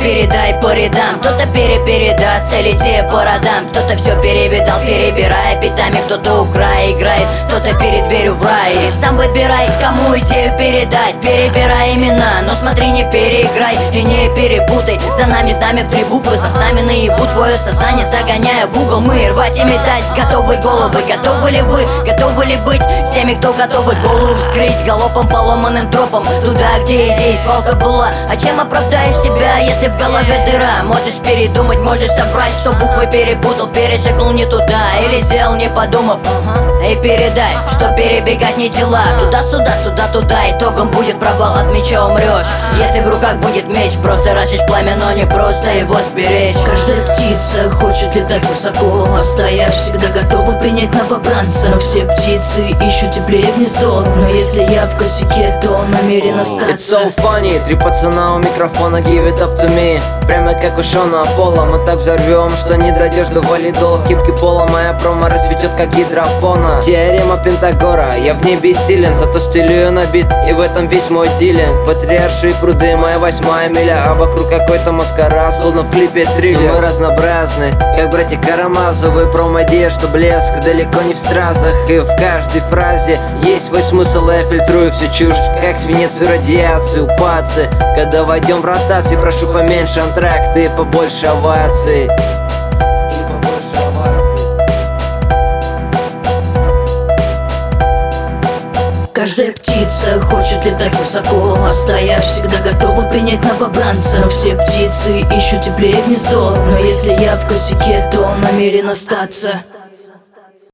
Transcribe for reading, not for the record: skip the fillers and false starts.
передай по рядам. Кто-то передаст целите по родам. Кто-то все перевидал, перебирая питами. Кто-то у края играет, кто-то перед дверью в рай. И сам выбирай, кому идею передать. Перебирай имена, но смотри, не переиграй и не перепутай. За нами знамя в 3 буквы, со снами наяву твое сознание загоняя в угол. Мы рвать и метать готовы головы. Готовы ли вы, готовы ли быть с теми, кто готовы голову вскрыть галопом, поломанным тропом туда, где идей свалка была. А чем оправдаешь себя, если в голове дыра? Можешь передумать, можешь соврать, что буквы перепутал, перешагнул не туда или сделал не подумав. И передай, что перебегать не дела. Туда-сюда, сюда-туда, итогом будет провал, от меча умрешь. Если в руках будет меч, просто разжечь пламя, но не просто его сберечь. Каждая птица хочет летать высоко, а стая всегда готова принять новобранца. Но все птицы ищут теплее гнездо, но если я в косяке, то намерен остаться. It's so funny, 3 пацана у микрофона, give it up to me. Прямо как у Шона Пола, мы так взорвем, что не дойдешь до валидол. В кипке пола моя промо расцветет как гидропона. Теорема Пентагора, я в ней бессилен, зато стилю набит, и в этом весь мой дилинг. Патриаршие пруды, моя 8-я миля, а вокруг какой-то маскарад, словно в клипе триллер. Мы разнообразны, как братья Карамазовы. Промо-идея, что блеск далеко не в стразах, и в каждой фразе есть свой смысл. Я фильтрую всю чушь, как свинец и радиацию. Пацы, когда войдем в ротации, прошу поменьше антракты и побольше оваций. Каждая птица хочет летать высоко, а стая всегда готова принять новобранца. Но все птицы ищут теплее гнездо, но если я в косяке, то намерен остаться.